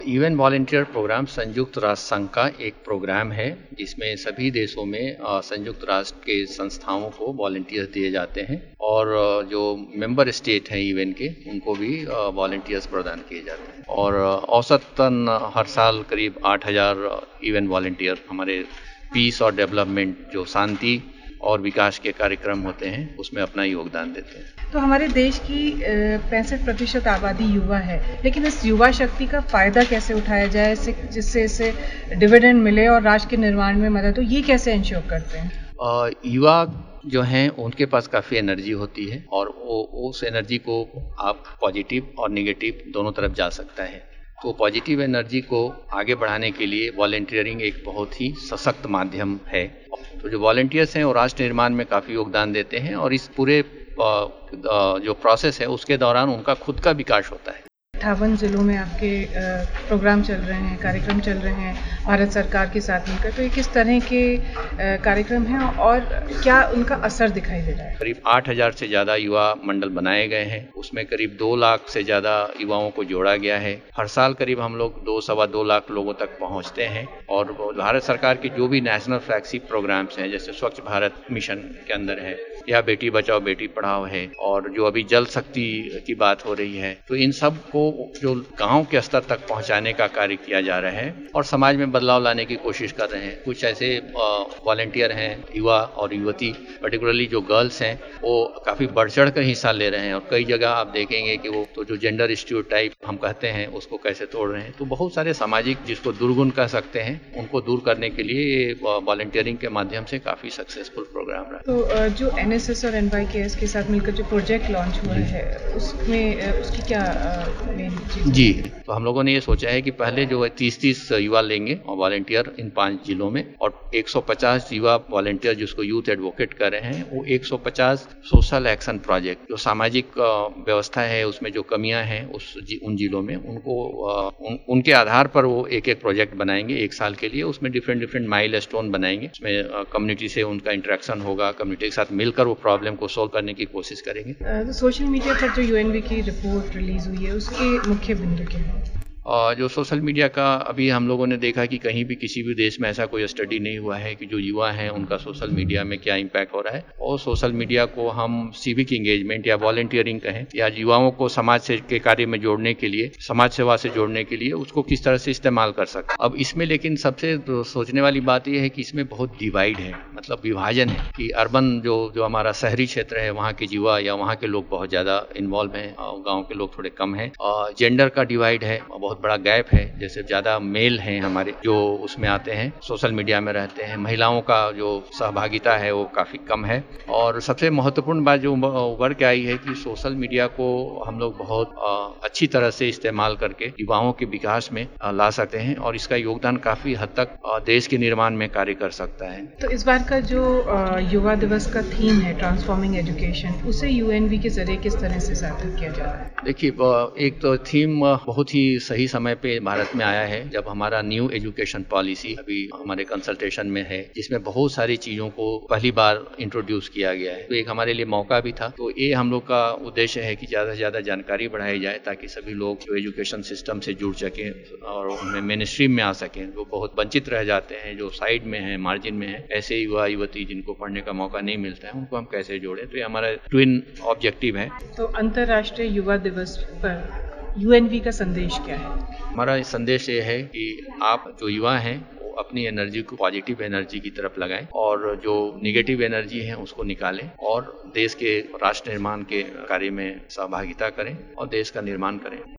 UN volunteer programme संयुक्त राष्ट्र संघ का एक प्रोग्राम है जिसमें सभी देशों में संयुक्त राष्ट्र के संस्थाओं को वॉलंटियर्स दिए जाते हैं और जो मेंबर स्टेट हैं यूएन के उनको भी वॉलंटियर्स प्रदान किए जाते हैं और औसतन हर साल करीब 8000 यूएन वॉलंटियर हमारे पीस और डेवलपमेंट जो शांति और विकास के कार्यक्रम होते हैं उसमें अपना योगदान देते हैं। तो हमारे देश की 65% आबादी युवा है, लेकिन इस युवा शक्ति का फायदा कैसे उठाया जाए जिससे इसे डिविडेंड मिले और राष्ट्र के निर्माण में मदद हो, ये कैसे इंश्योर करते हैं? युवा जो हैं उनके पास काफ़ी एनर्जी होती है और उस एनर्जी को आप पॉजिटिव और नेगेटिव दोनों तरफ जा सकता है। तो पॉजिटिव एनर्जी को आगे बढ़ाने के लिए वॉलंटियरिंग एक बहुत ही सशक्त माध्यम है। तो जो वॉलंटियर्स हैं वो राष्ट्र निर्माण में काफ़ी योगदान देते हैं और इस पूरे जो प्रोसेस है उसके दौरान उनका खुद का विकास होता है। 58 जिलों में आपके प्रोग्राम चल रहे हैं, कार्यक्रम चल रहे हैं भारत सरकार के साथ मिलकर, तो ये किस तरह के कार्यक्रम हैं और क्या उनका असर दिखाई दे रहा है? करीब 8000 से ज़्यादा युवा मंडल बनाए गए हैं, उसमें करीब 2 लाख से ज़्यादा युवाओं को जोड़ा गया है। हर साल करीब हम लोग 2-2.25 लाख लोगों तक पहुँचते हैं और भारत सरकार के जो भी नेशनल फ्लैगशिप प्रोग्राम्स हैं जैसे स्वच्छ भारत मिशन के अंदर है या बेटी बचाओ बेटी पढ़ाओ है और जो अभी जल शक्ति की बात हो रही है, तो इन सब को जो गांव के स्तर तक पहुंचाने का कार्य किया जा रहा है और समाज में बदलाव लाने की कोशिश कर रहे हैं। कुछ ऐसे वॉलंटियर हैं युवा और युवती, पर्टिकुलरली जो गर्ल्स हैं, वो काफ़ी बढ़ चढ़ कर हिस्सा ले रहे हैं और कई जगह आप देखेंगे कि वो तो जो जेंडर स्टीरियोटाइप हम कहते हैं उसको कैसे तोड़ रहे हैं। तो बहुत सारे सामाजिक जिसको दुर्गुण कह सकते हैं उनको दूर करने के लिए ये वॉलंटियरिंग के माध्यम से काफ़ी सक्सेसफुल प्रोग्राम रहा। तो जो एनएसएस और एनवाईकेएस के साथ मिलकर जो प्रोजेक्ट लॉन्च हुआ है उसमें उसकी क्या जी, तो हम लोगों ने ये सोचा है कि पहले जो 30-30 युवा लेंगे और वॉलंटियर इन 5 जिलों में और 150 युवा वॉलंटियर जिसको यूथ एडवोकेट कर रहे हैं, वो 150 सोशल एक्शन प्रोजेक्ट जो सामाजिक व्यवस्था है उसमें जो कमियां हैं उन जिलों में उनको उनके आधार पर वो एक प्रोजेक्ट बनाएंगे 1 साल के लिए। उसमें डिफरेंट माइलस्टोन बनाएंगे, उसमें कम्युनिटी से उनका इंटरेक्शन होगा, कम्युनिटी के साथ मिलकर वो प्रॉब्लम को सोल्व करने की कोशिश करेंगे। तो सोशल मीडिया पर जो यूएनवी की रिपोर्ट रिलीज हुई है उसके मुख्य बिंदु क्या है? जो सोशल मीडिया का अभी हम लोगों ने देखा कि कहीं भी किसी भी देश में ऐसा कोई स्टडी नहीं हुआ है कि जो युवा हैं उनका सोशल मीडिया में क्या इम्पैक्ट हो रहा है और सोशल मीडिया को हम सिविक इंगेजमेंट या वॉलंटियरिंग कहें या युवाओं को समाज से के कार्य में जोड़ने के लिए, समाज सेवा से जोड़ने के लिए उसको किस तरह से इस्तेमाल कर सकते हैं। अब इसमें लेकिन सबसे सोचने वाली बात यह है कि इसमें बहुत डिवाइड है, मतलब विभाजन है कि अर्बन जो हमारा शहरी क्षेत्र है वहाँ के युवा या वहाँ के लोग बहुत ज़्यादा इन्वॉल्व हैं, गाँव के लोग थोड़े कम हैं। जेंडर का डिवाइड है, बहुत बड़ा गैप है, जैसे ज़्यादा मेल हैं हमारे जो उसमें आते हैं सोशल मीडिया में रहते हैं, महिलाओं का जो सहभागिता है वो काफ़ी कम है। और सबसे महत्वपूर्ण बात जो उभर के आई है कि सोशल मीडिया को हम लोग बहुत अच्छी तरह से इस्तेमाल करके युवाओं के विकास में ला सकते हैं और इसका योगदान काफ़ी हद तक देश के निर्माण में कार्य कर सकता है। तो इस बार का जो युवा दिवस का थीम है ट्रांसफॉर्मिंग एजुकेशन, उसे यूएनवी के जरिए किस तरह से सार्थक किया जा रहा है? देखिए, एक तो थीम बहुत ही सही समय पे भारत में आया है जब हमारा न्यू एजुकेशन पॉलिसी अभी हमारे कंसल्टेशन में है, जिसमें बहुत सारी चीज़ों को पहली बार इंट्रोड्यूस किया गया है। तो एक हमारे लिए मौका भी था। तो ये हम लोग का उद्देश्य है कि ज़्यादा से ज़्यादा जानकारी बढ़ाई जाए ताकि सभी लोग जो एजुकेशन सिस्टम से जुड़ सकें और उनमें मेन स्ट्रीम में आ सकें। जो बहुत वंचित रह जाते हैं, जो साइड में हैं, मार्जिन में हैं, ऐसे युवा युवती जिनको पढ़ने का मौका नहीं मिलता है, उनको हम कैसे जोड़ें। तो ये हमारा ट्विन ऑब्जेक्टिव है। तो अंतर्राष्ट्रीय युवा दिवस पर यूएनवी का संदेश क्या है? हमारा संदेश ये है कि आप जो युवा हैं वो अपनी एनर्जी को पॉजिटिव एनर्जी की तरफ लगाएं और जो नेगेटिव एनर्जी है उसको निकालें और देश के राष्ट्र निर्माण के कार्य में सहभागिता करें और देश का निर्माण करें।